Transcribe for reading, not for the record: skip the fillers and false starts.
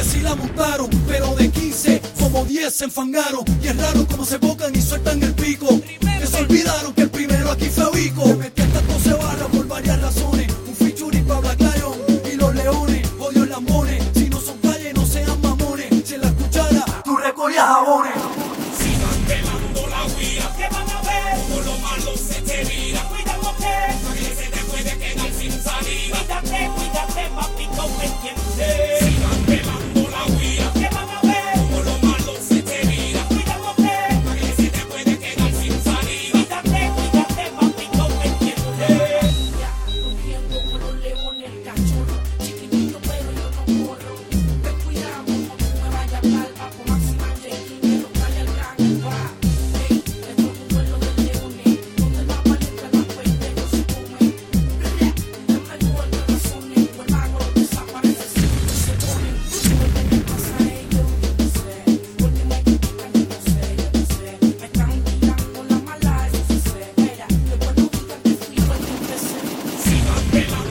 sí la montaron, pero de 15, como 10 se enfangaron. Y es raro como se bocan y sueltan el pico. Que se olvidaron que el primero aquí fue Vico. Me metí hasta 12 barras por varias razones. Un featuring pa' Black Lion y los leones. Odio el lambones, si no son calles no sean mamones. Si en la cuchara tú recogías jabones. Sigan pelando la guía, que van a ver como lo malo se te vira. Cuidado que se te puede quedar sin salida. Cuídate, papito, ¿me entiendes? Sigan pelando la guía, que van a ver como lo malo se te vira. Cuidado que se te puede quedar sin salida. Cuídate, papito, ¿me entiendes? Ya, corriendo con los leones, el cachorro. Chiquitito, pero yo no corro. Ten cuidado, no me vayas a dar bajo máxima de quiero darle al gran va. Ey, esto es un duelo de leones, donde la paleta la fuerte no se come. Dame gol de razones, o el mago desaparece si no se pone. Porque me pasa a ellos, yo no sé. Porque me critican, yo no sé, yo no sé. Me están tirando la mala, eso sí sé. Mira, que cuando digan que fui yo el que empecé. Sigan pelando